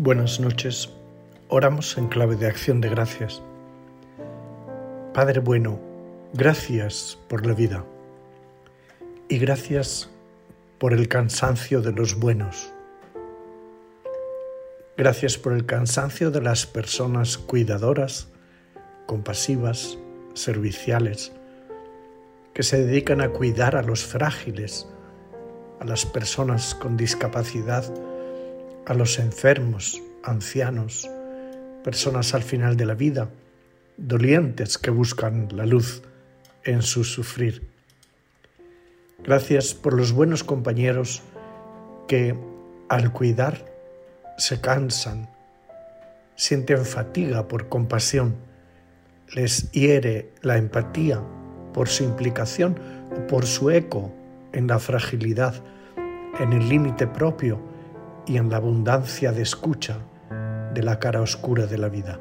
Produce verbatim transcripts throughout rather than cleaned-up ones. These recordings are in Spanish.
Buenas noches. Oramos en clave de acción de gracias. Padre bueno, gracias por la vida y gracias por el cansancio de los buenos. Gracias por el cansancio de las personas cuidadoras, compasivas, serviciales, que se dedican a cuidar a los frágiles, a las personas con discapacidad, a los enfermos, ancianos, personas al final de la vida, dolientes que buscan la luz en su sufrir. Gracias por los buenos compañeros que al cuidar se cansan, sienten fatiga por compasión, les hiere la empatía por su implicación o por su eco en la fragilidad, en el límite propio y en la abundancia de escucha de la cara oscura de la vida.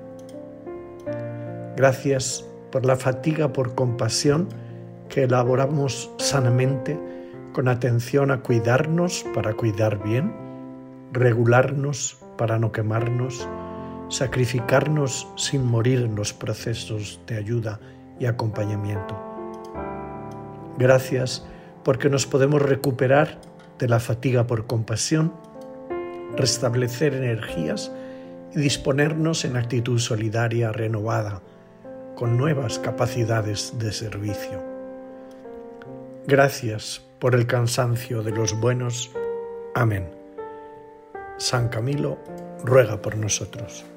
Gracias por la fatiga por compasión que elaboramos sanamente con atención a cuidarnos para cuidar bien, regularnos para no quemarnos, sacrificarnos sin morir en los procesos de ayuda y acompañamiento. Gracias porque nos podemos recuperar de la fatiga por compasión, restablecer energías y disponernos en actitud solidaria renovada, con nuevas capacidades de servicio. Gracias por el cansancio de los buenos. Amén. San Camilo ruega por nosotros.